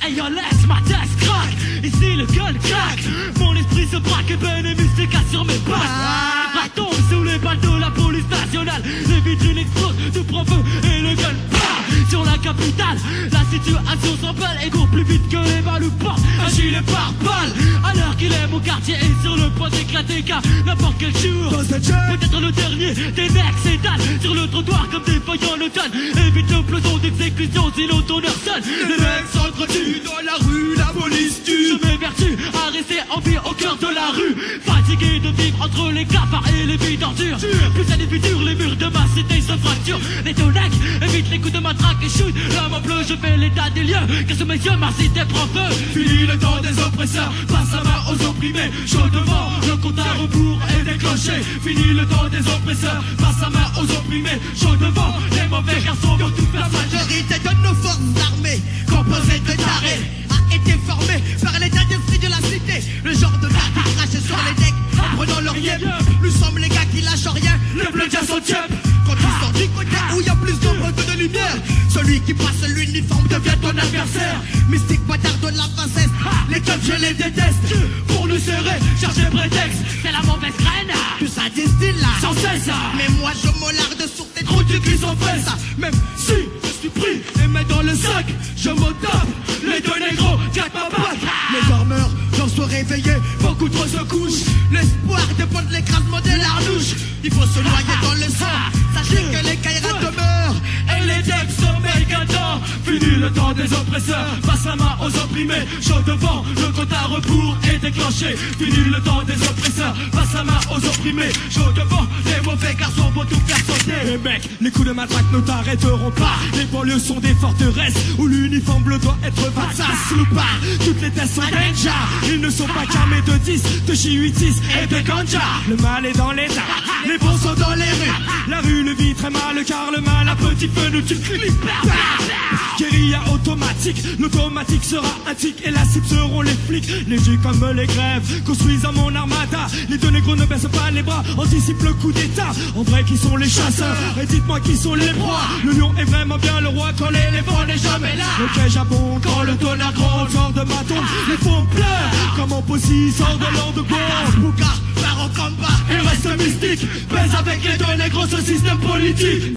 Hey yo, laisse ma tête craque. Ici le gun craque. Mon esprit se braque et peine et mystique sur mes pattes. Ma tombe sous les balles de la police nationale. Les vitrines explosent, tout prend feu et le gun part sur la capitale. La situation s'emballe et court plus vite que les balles ou portent un gilet pare-balles. Alors qu'il est mon quartier est sur le point d'éclater car n'importe quel jour peut-être le dernier des mecs s'étalent sur le trottoir comme des feuilles en automne. Évite le peloton d'exécution sinon ton heure sonne. Les mecs s'entretuent dans la rue, la police tue. Je m'évertue à rester en vie au cœur de la rue. Fatigué de vivre entre les cafards et les vies d'ordures. Plus ça défie dur, les murs de ma cité se fracturent. Les tonacs évitent les coups de matraque et shoot. L'homme en bleu, je fais l'état des lieux. Car sous mes yeux, ma cité prend feu. Fini le temps des oppresseurs, passe la main aux opprimés. Chaud devant, le compte à rebours est déclenché. Fini le temps des oppresseurs, passe la main aux opprimés. Chaud devant, les mauvais garçons vont tout faire. La majorité de nos forces armées, composées de tarés, a été formée par l'état d'esprit de la cité. Le genre de gars qui crache sur les decks en prenant leur yep. Nous sommes les gars qui lâchent rien, le bleu tient son tiep. Quand tu sors du côté où il y a plus d'ombre que de lumière, celui qui passe l'uniforme devient ton adversaire. Mystique bâtard de la princesse, les keufs je les déteste. Pour nous serrer, chercher prétexte, c'est la mauvaise graine. Tout ça distille là, sans cesse. Mais moi je m'aularde sur tes trous de cul sans fesses. Même si je suis pris et mets dans le sac, je m'en tape. Les deux négros, Jack ma bac. Les dormeurs doivent se réveiller, beaucoup trop se couchent. L'espoir dépend de l'écrasement des larnouches. Il faut se noyer dans le sang. Sachez que les caïras demeurent et les decks sommeillent qu'un temps. Fini le temps des oppresseurs, passe la main aux opprimés. Chaud devant, le compte à rebours est déclenché. Fini le temps des oppresseurs, passe la main aux opprimés. Chaud devant, les mauvais garçons vont tout faire sauter. Les mecs, les coups de matraque ne t'arrêteront pas. Les banlieues sont des forteresses où l'uniforme bleu doit être vassas ou pas. Toutes les tests sont danger. Ils ne sont pas qu'armés de 10, de chihuitis et de ganja. Le mal est dans les arts, les bons sont dans les rues. La rue le vit très mal car le mal à petit feu nous tue. Guérilla automatique, l'automatique sera un tic et la cible seront les flics. Les J comme les grèves construisent mon armada. Les deux négros ne baissent pas les bras, anticipent le coup d'état. En vrai qui sont les chasseurs, et dites-moi qui sont les proies. Le lion est vraiment bien le roi quand l'éléphant n'est jamais là. Le piège abonde quand le tonnerre gronde. Sort de ma tombe, les faux pleurent. Comment possible sort de l'ordre de bombe. Bouka, part au combat et reste mystique. Pèse avec les deux négros ce système politique.